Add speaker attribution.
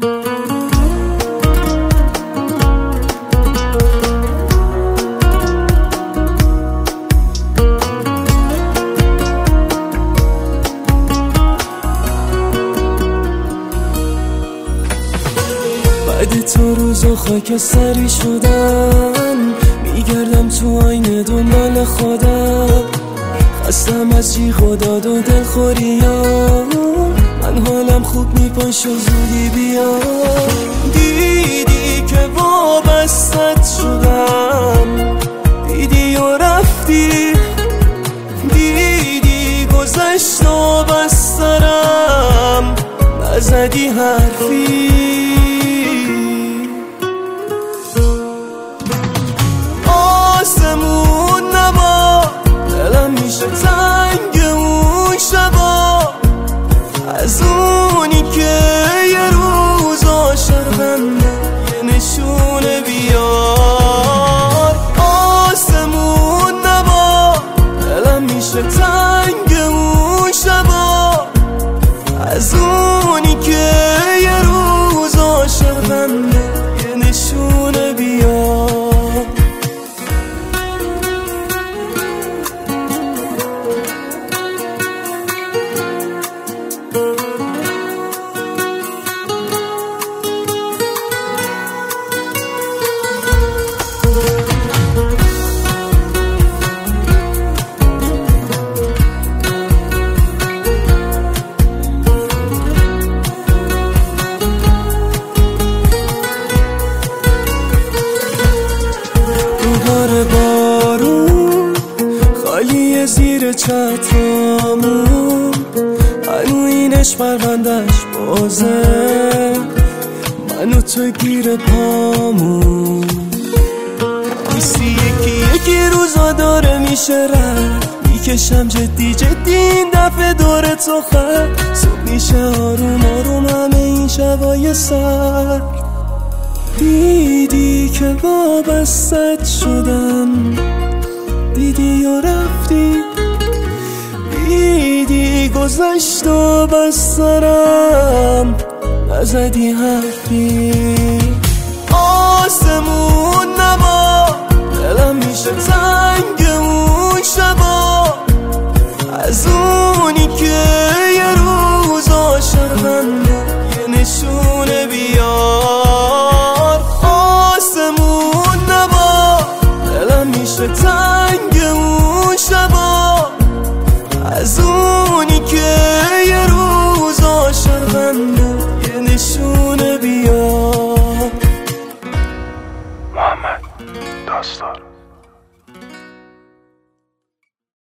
Speaker 1: بعد تو روزا خاکستری شدن، میگردم تو آینه دنبال خودم، خستم از جیغ و داد و دلخوریا، من حالم خوب میپاش و زودی بیا. دیدی که وابستت شدم، دیدی و رفتی، دیدی گذشت و بس سرم، نزدی حرفی. آسمون نما دلم میشه تنگ اون شبا، از اونی که یه روز عاشقم یه نشونه بیار. آسمون نما دلم میشه تنگ اون شبا، از اونی که یه روز عاشقم یه نشونه بیار. بارون خالی زیر چترامون، هنو اینش پروندش بازه، منو تو گیر پامون. نیستی یکی روزا داره میشه رد، میکشم جدی این دفعه دور تو خط، صبح میشه آروم آروم همه این شبای سر. دیدی که وابستت شدم، دیدی و رفتی، دیدی گذشت و بس سرم، نزدی حرفی. آسمون نما دلم میشه تنگ اون شبا، از اونی که یه روز عاشقم یه نشونه بیار. آسمون نما دلم میشه تنگ اون شبا، از اونی که یه روز عاشقم یه نشونه بیار.
Speaker 2: محمد داستان